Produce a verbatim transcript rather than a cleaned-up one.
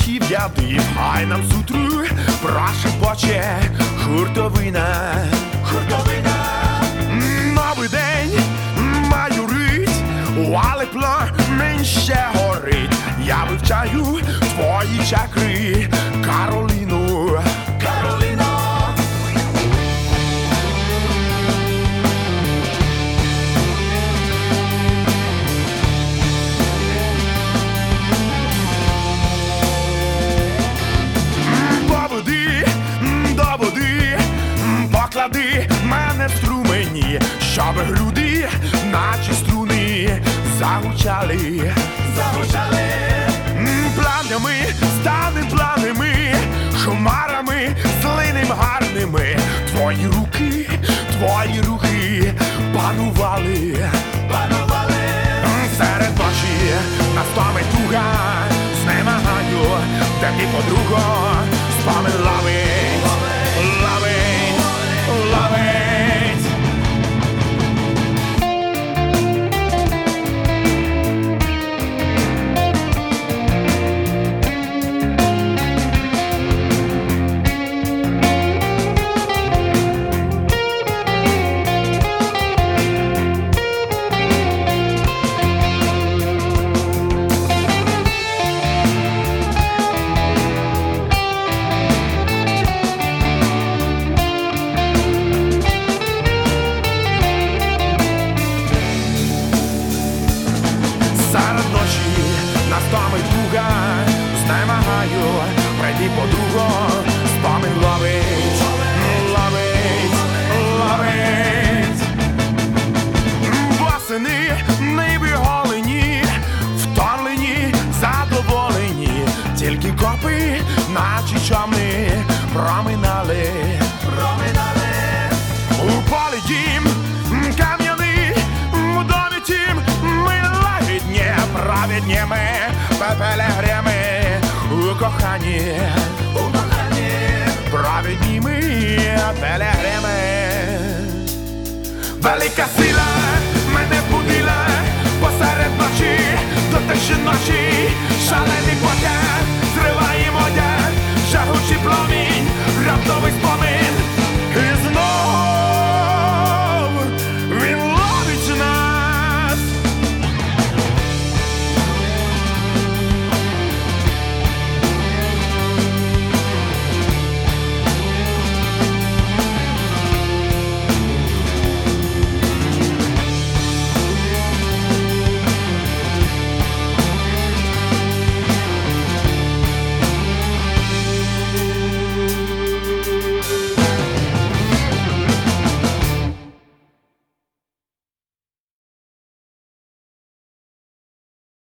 верхів'я див, хай нам сутру прошепоче хуртовина. Хуртовина. Новий день майорить, але пламінь ще горить. Я вивчаю твої чакри, Кароліно, Кароліно. Поклади мене в струмені, щоб груди, наче струни, загучали, загучали. Пламнями станем планами, хмарами злиним гарними. Твої руки, твої рухи панували, панували. Серед ночі настомить туга, знемагаю, де мій подруго, спомин лавить, лавить, лавить. Серед ночі настомить туга, знемагаю, прийди подруго, спомин ловить, ловить, ловить. Восени ниби голені, втомлені, задоволені, тільки копи, наче човни, проминали, проминали. У полі дім кам'яний, в домі тім ми лагідні, праведні ми, пепелегрими, у коханні, у коханні, праведні ми, пелегрими. Велика сила мене будила посеред ночі, до тиші ночі, шалений потяг